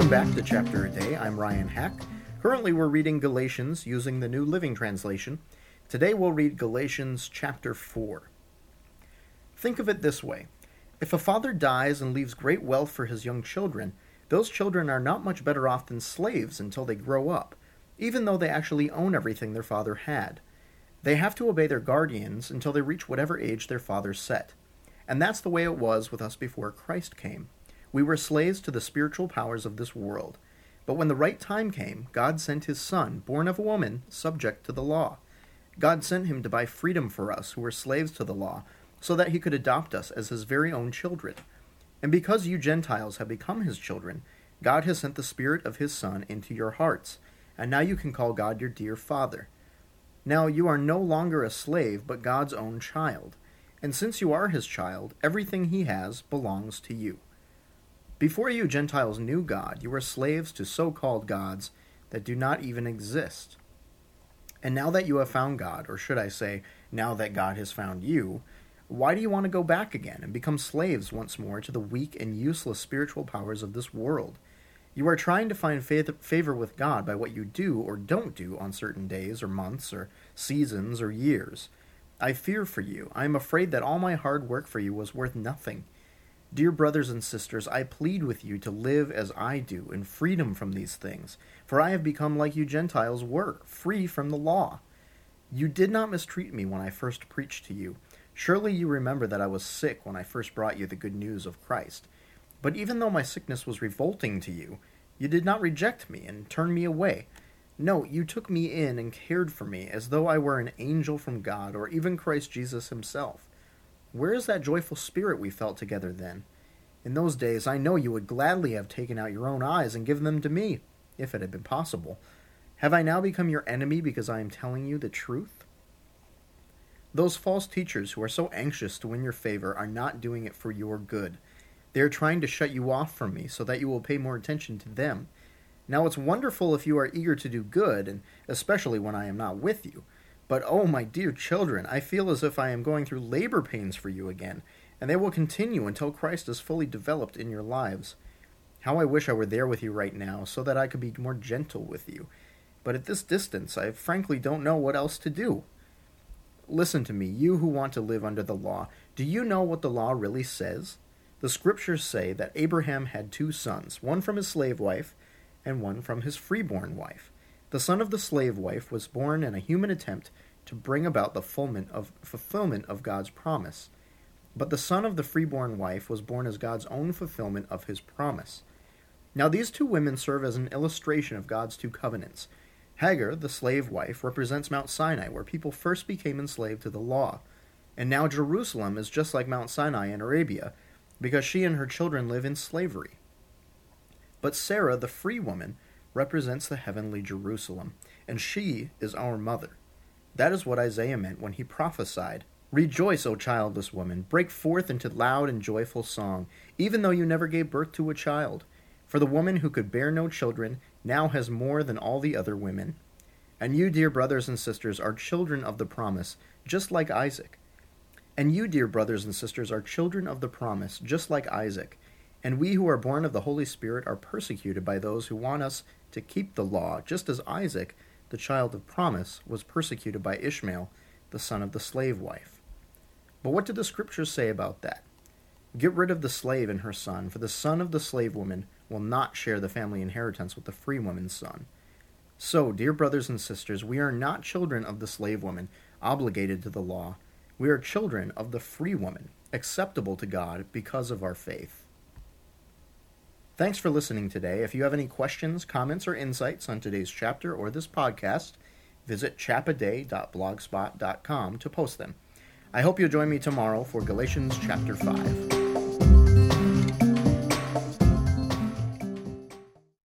Welcome back to Chapter a Day. I'm Ryan Hack. Currently we're reading Galatians using the New Living Translation. Today we'll read Galatians chapter 4. Think of it this way. If a father dies and leaves great wealth for his young children, those children are not much better off than slaves until they grow up, even though they actually own everything their father had. They have to obey their guardians until they reach whatever age their father set. And that's the way it was with us before Christ came. We were slaves to the spiritual powers of this world. But when the right time came, God sent his Son, born of a woman, subject to the law. God sent him to buy freedom for us who were slaves to the law, so that he could adopt us as his very own children. And because you Gentiles have become his children, God has sent the Spirit of his Son into your hearts, and now you can call God your dear Father. Now you are no longer a slave, but God's own child. And since you are his child, everything he has belongs to you. Before you Gentiles knew God, you were slaves to so-called gods that do not even exist. And now that you have found God, or should I say, now that God has found you, why do you want to go back again and become slaves once more to the weak and useless spiritual powers of this world? You are trying to find favor with God by what you do or don't do on certain days or months or seasons or years. I fear for you. I am afraid that all my hard work for you was worth nothing. Dear brothers and sisters, I plead with you to live as I do, in freedom from these things, for I have become like you Gentiles were, free from the law. You did not mistreat me when I first preached to you. Surely you remember that I was sick when I first brought you the good news of Christ. But even though my sickness was revolting to you, you did not reject me and turn me away. No, you took me in and cared for me as though I were an angel from God or even Christ Jesus himself. Where is that joyful spirit we felt together then? In those days, I know you would gladly have taken out your own eyes and given them to me, if it had been possible. Have I now become your enemy because I am telling you the truth? Those false teachers who are so anxious to win your favor are not doing it for your good. They are trying to shut you off from me so that you will pay more attention to them. Now it's wonderful if you are eager to do good, and especially when I am not with you. But oh, my dear children, I feel as if I am going through labor pains for you again, and they will continue until Christ is fully developed in your lives. How I wish I were there with you right now, so that I could be more gentle with you. But at this distance, I frankly don't know what else to do. Listen to me, you who want to live under the law. Do you know what the law really says? The scriptures say that Abraham had 2 sons, one from his slave wife and one from his freeborn wife. The son of the slave wife was born in a human attempt to bring about the fulfillment of God's promise. But the son of the freeborn wife was born as God's own fulfillment of his promise. Now these 2 women serve as an illustration of God's 2 covenants. Hagar, the slave wife, represents Mount Sinai, where people first became enslaved to the law. And now Jerusalem is just like Mount Sinai in Arabia, because she and her children live in slavery. But Sarah, the free woman, represents the heavenly Jerusalem, and she is our mother. That is what Isaiah meant when he prophesied, "Rejoice, O childless woman, break forth into loud and joyful song, even though you never gave birth to a child. For the woman who could bear no children now has more than all the other women. And you, dear brothers and sisters, are children of the promise, just like Isaac. And you, dear brothers and sisters, are children of the promise, just like Isaac. And we who are born of the Holy Spirit are persecuted by those who want us to keep the law, just as Isaac, the child of promise, was persecuted by Ishmael, the son of the slave wife." But what do the scriptures say about that? Get rid of the slave and her son, for the son of the slave woman will not share the family inheritance with the free woman's son. So, dear brothers and sisters, we are not children of the slave woman, obligated to the law. We are children of the free woman, acceptable to God because of our faith. Thanks for listening today. If you have any questions, comments, or insights on today's chapter or this podcast, visit chapaday.blogspot.com to post them. I hope you'll join me tomorrow for Galatians chapter 5.